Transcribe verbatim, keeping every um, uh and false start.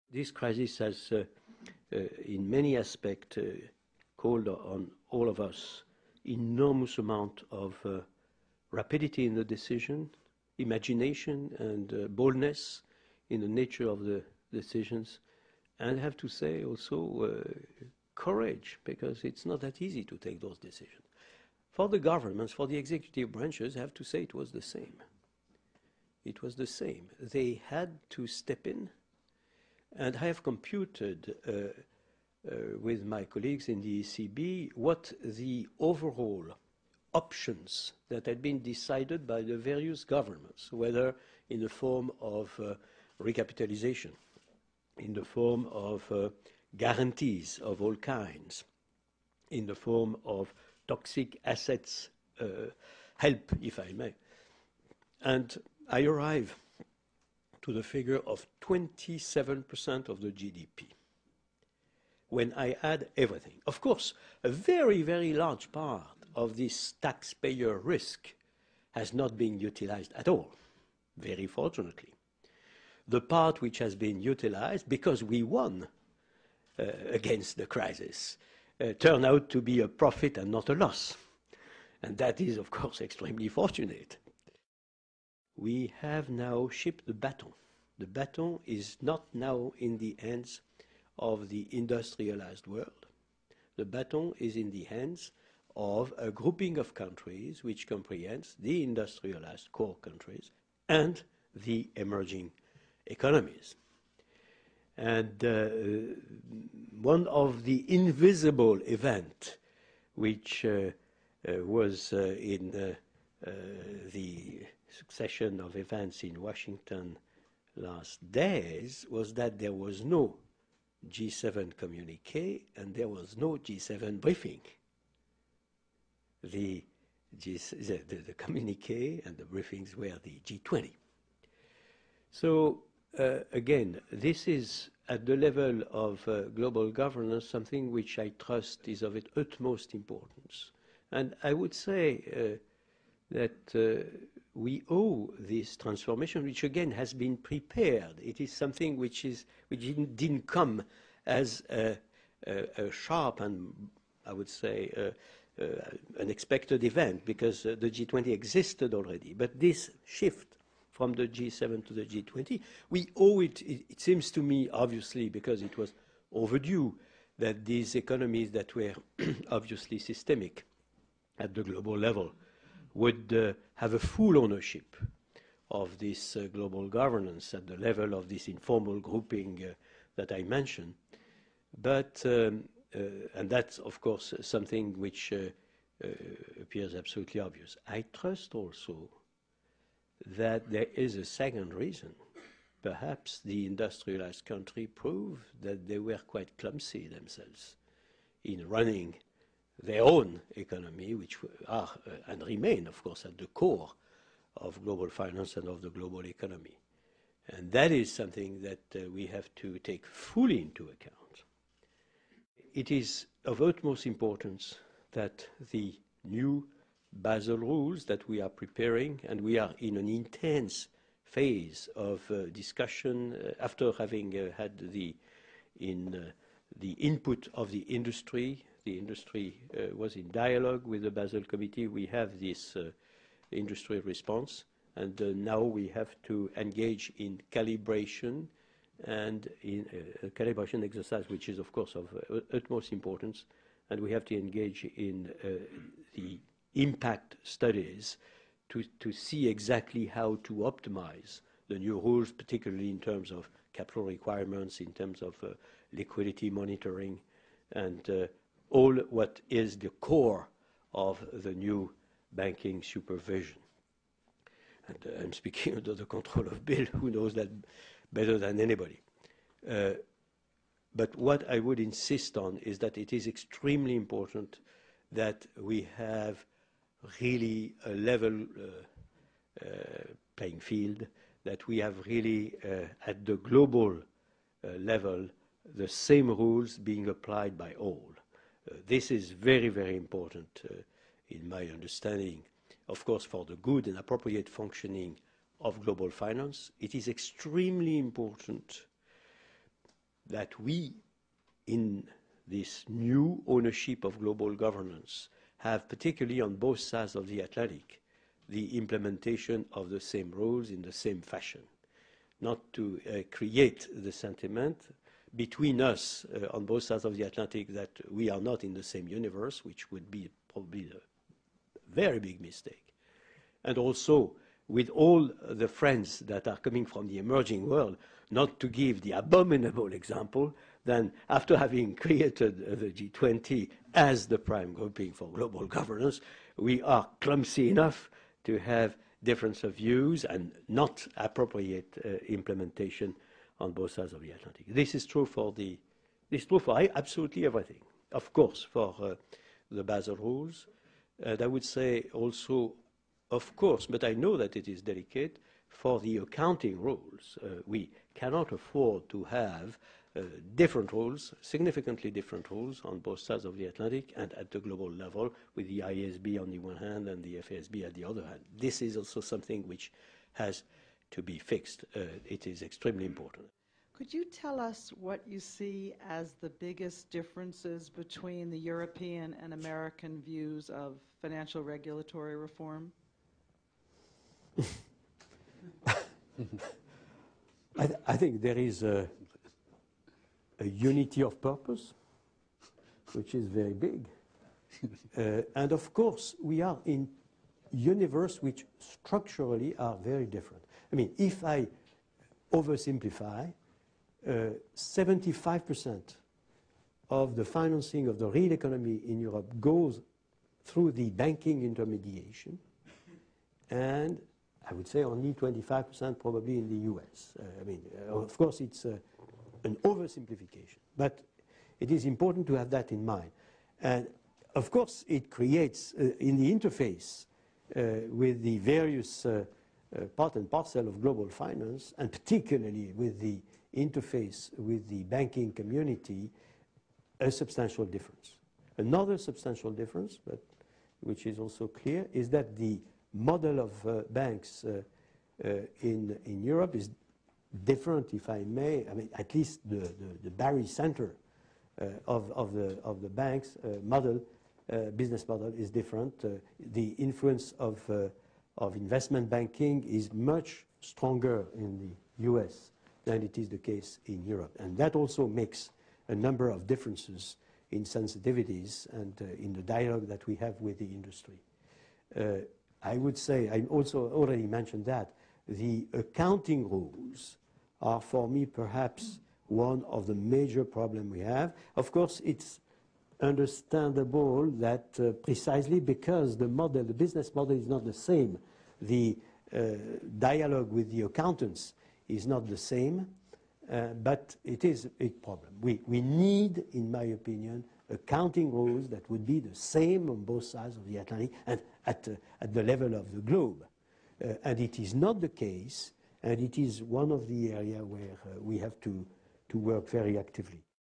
This crisis has, uh, uh, in many aspects, uh, called on all of us enormous amount of uh, rapidity in the decision, imagination and uh, boldness in the nature of the decisions, and I have to say also uh, courage, because it's not that easy to take those decisions. For the governments, for the executive branches, I have to say it was the same. It was the same. They had to step in, and I have computed uh, uh, with my colleagues in the E C B what the overall options that had been decided by the various governments, whether in the form of uh, recapitalization, in the form of uh, guarantees of all kinds, in the form of toxic assets uh, help, if I may. And I arrive to the figure of twenty-seven percent of the G D P. When I add everything. Of course, a very, very large part of this taxpayer risk has not been utilized at all, very fortunately. The part which has been utilized, because we won uh, against the crisis, uh, turned out to be a profit and not a loss. And that is, of course, extremely fortunate. We have now shipped the baton. The baton is not now in the hands of the industrialized world. The baton is in the hands of a grouping of countries which comprehends the industrialized core countries and the emerging economies. And uh, one of the invisible events which uh, uh, was uh, in uh, uh, the succession of events in Washington last days was that there was no G seven communique and there was no G seven briefing. The, G, the, the, the communique and the briefings were the G twenty. So uh, again, this is at the level of uh, global governance something which I trust is of utmost importance. And I would say uh, that uh, we owe this transformation, which again has been prepared. It is something which is which didn't, didn't come as a, a, a sharp and, I would say, uh, uh, unexpected event, because uh, the G twenty existed already. But this shift from the G seven to the G twenty, we owe it, it, it seems to me, obviously, because it was overdue, that these economies that were obviously systemic at the global level would uh, have a full ownership of this uh, global governance at the level of this informal grouping uh, that I mentioned. But, um, uh, and that's, of course, something which uh, uh, appears absolutely obvious. I trust also that there is a second reason. Perhaps the industrialized country proved that they were quite clumsy themselves in running their own economy, which are uh, and remain, of course, at the core of global finance and of the global economy. And that is something that uh, we have to take fully into account. It is of utmost importance that the new Basel rules that we are preparing, and we are in an intense phase of uh, discussion uh, after having uh, had the, in, uh, the input of the industry. The industry uh, was in dialogue with the Basel Committee. We have this uh, industry response, and uh, now we have to engage in calibration and in uh, a calibration exercise, which is, of course, of uh, utmost importance, and we have to engage in uh, the impact studies to, to see exactly how to optimize the new rules, particularly in terms of capital requirements, in terms of uh, liquidity monitoring, and uh, all what is the core of the new banking supervision. And uh, I'm speaking under the control of Bill, who knows that better than anybody. Uh, but what I would insist on is that it is extremely important that we have really a level uh, uh, playing field, that we have really uh, at the global uh, level the same rules being applied by all. Uh, this is very, very important uh, in my understanding. Of course, for the good and appropriate functioning of global finance, it is extremely important that we, in this new ownership of global governance, have, particularly on both sides of the Atlantic, the implementation of the same rules in the same fashion, not to uh, create the sentiment between us uh, on both sides of the Atlantic that we are not in the same universe, which would be probably a very big mistake. And also, with all the friends that are coming from the emerging world, not to give the abominable example, then after having created uh, the G twenty as the prime grouping for global governance, we are clumsy enough to have difference of views and not appropriate uh, implementation on both sides of the Atlantic. This is true for the, this is true for absolutely everything. Of course, for uh, the Basel rules, and I would say also, of course, but I know that it is delicate, for the accounting rules. Uh, we cannot afford to have uh, different rules, significantly different rules on both sides of the Atlantic and at the global level, with the I A S B on the one hand and the F A S B at the other hand. This is also something which has to be fixed. Uh, it is extremely important. Could you tell us what you see as the biggest differences between the European and American views of financial regulatory reform? I, th I think there is a, a unity of purpose, which is very big. uh, and of course, we are in universe which structurally are very different. I mean, if I oversimplify, seventy-five percent of the financing of the real economy in Europe goes through the banking intermediation, and I would say only twenty-five percent probably in the U S. Uh, I mean, uh, of course, it's uh, an oversimplification, but it is important to have that in mind. And of course, it creates, uh, in the interface uh, with the various uh, uh, part and parcel of global finance, and particularly with the interface with the banking community, a substantial difference. Another substantial difference, but which is also clear, is that the model of uh, banks uh, uh, in, in Europe is different, if I may. I mean, at least the, the, the Barry Center uh, of, of, the, of the banks uh, model, uh, business model is different. Uh, the influence of, uh, of investment banking is much stronger in the U S than it is the case in Europe. And that also makes a number of differences in sensitivities and uh, in the dialogue that we have with the industry. Uh, I would say, I also already mentioned that, the accounting rules are for me perhaps one of the major problems we have. Of course, it's understandable that uh, precisely because the model, the business model is not the same, the uh, dialogue with the accountants is not the same, uh, but it is a big problem. We, we need, in my opinion, accounting rules that would be the same on both sides of the Atlantic and at, uh, at the level of the globe. Uh, and it is not the case, and it is one of the areas where uh, we have to, to work very actively.